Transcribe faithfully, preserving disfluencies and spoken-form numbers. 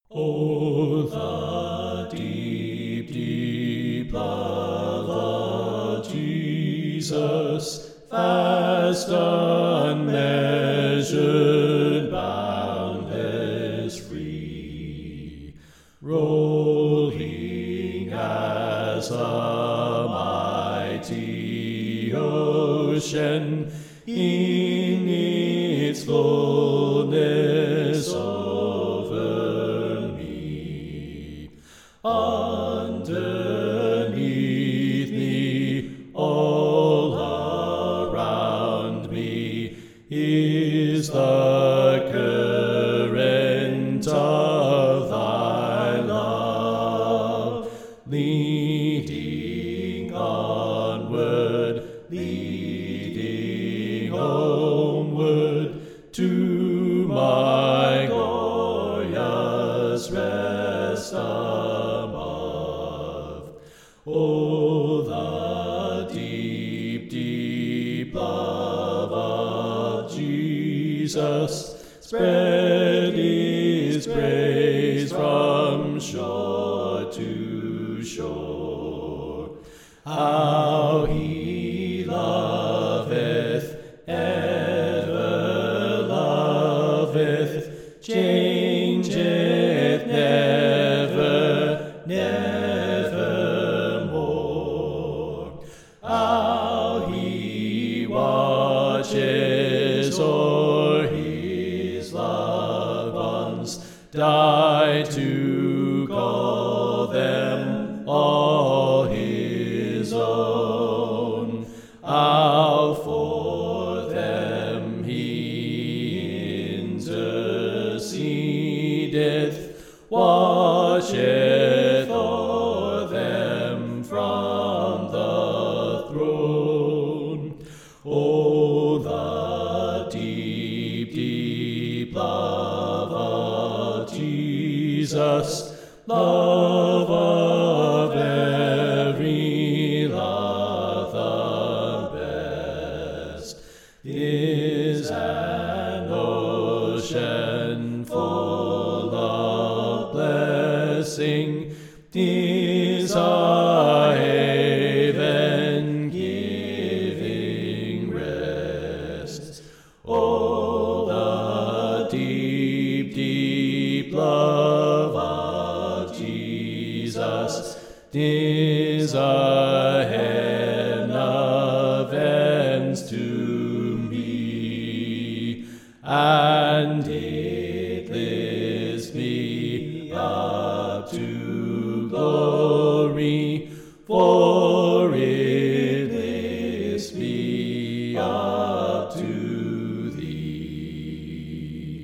Oh, the deep, deep love of Jesus, vast, unmeasured, boundless, free, rolling as a mighty ocean in its fullness over me. Underneath me, all around me, is the current of thy love, leading onward, leading homeward to my glorious rest above. Oh, the deep, deep love of Jesus, spread His praise from shore to shore. How He loveth, ever loveth, changeth never, nevermore. How He watches o'er His loved ones, died to call them all His own. How for them He intercedeth, watcheth o'er them from the throne. Oh, the deep, deep love of Jesus, love of every love the best, is an ocean full of blessing, is a haven giving rest. Oh, the deep, deep love of Jesus is a heaven of ends to me, and it lifts me up to glory, for it lifts me up to